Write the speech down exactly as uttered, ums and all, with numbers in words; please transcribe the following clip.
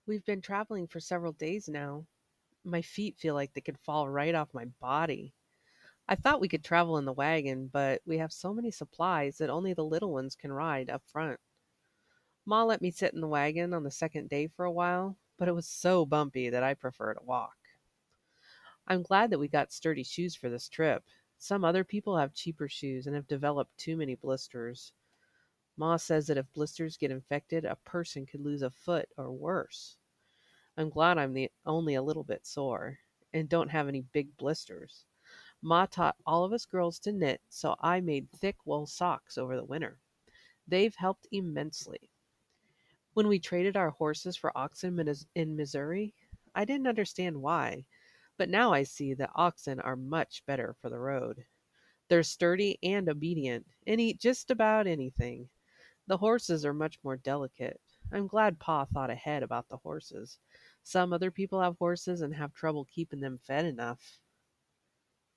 We've been traveling for several days now. My feet feel like they could fall right off my body. I thought we could travel in the wagon, but we have so many supplies that only the little ones can ride up front. Ma let me sit in the wagon on the second day for a while, but it was so bumpy that I prefer to walk. I'm glad that we got sturdy shoes for this trip. Some other people have cheaper shoes and have developed too many blisters. Ma says that if blisters get infected, a person could lose a foot or worse. I'm glad I'm the only a little bit sore and don't have any big blisters. Ma taught all of us girls to knit, so I made thick wool socks over the winter. They've helped immensely. When we traded our horses for oxen in in Missouri, I didn't understand why, but now I see that oxen are much better for the road. They're sturdy and obedient and eat just about anything. The horses are much more delicate. I'm glad Pa thought ahead about the horses. Some other people have horses and have trouble keeping them fed enough.